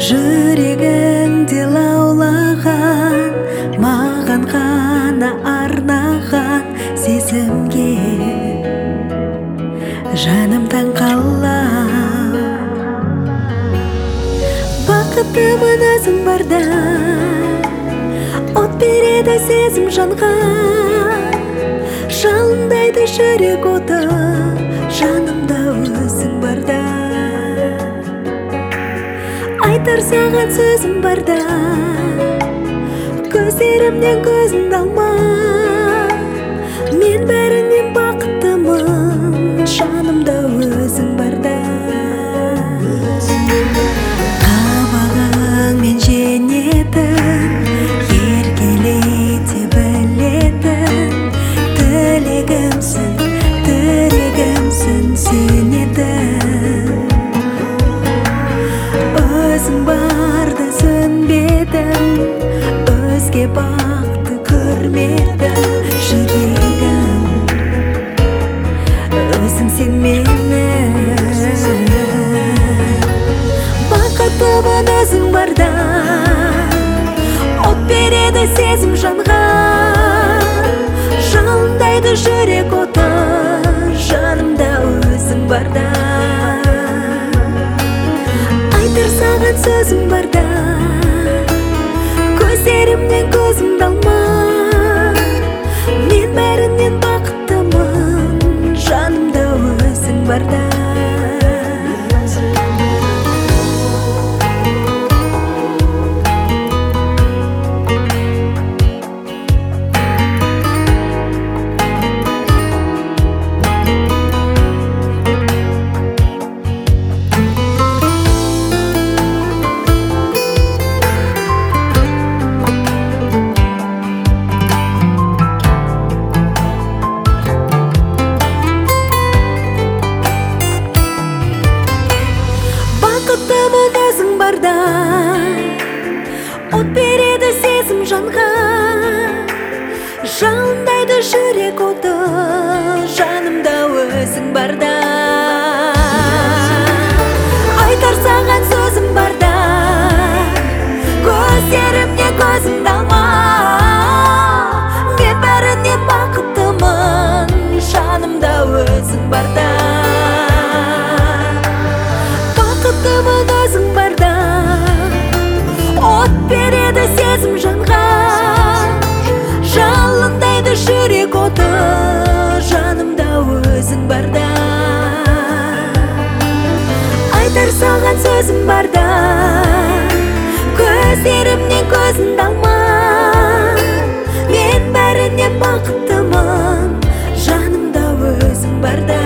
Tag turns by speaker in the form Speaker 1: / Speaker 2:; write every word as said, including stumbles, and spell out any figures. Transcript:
Speaker 1: Жүрегіңде лаулаған, маған ғана арнаған сезімге жаным таң қалам. Бақыттымын өзің барда, от береді сезім жанға, жалындайды жүрек оты, жанымда өзің барда. Айтар саған сөзім барда, көздерімнен көзіңді алма. Мен бәрінен бақыттымын, жанымда өзің барда. Қабағыңмен женетін, еркелете білетін, тілегімсің, тірегімсің сенетін. Өзің барда сөнбедім, өзге бақты көрмедім. Жүрегім, өзің сен мені. Бақыттымын өзің барда, от береді сезім жанға, жалындайды жүрек оты, жанымда өзің барда. Айтар саған сөзім барда, көздерімнен көзіңді алма. Мен бәрінен бақыттымын, жанымда өзің барда. Бақыттымын өзің барда, от береді сезім жанға, жалындайды жүрек оты, жанымда өзің барда. Айтар саған сөзім барда, көздерімнен көзіңді алма. Мен бәрінен бақыттымын, жанымда өзің барда. Бақыттымын өзің барда, от береді сезім жанға, жалындайды жүрек оты, жанымда өзің барда. Айтар саған сөзім барда, көздерімнен көзіңді алма. Мен бәрінен бақыттымын, жанымда өзің барда.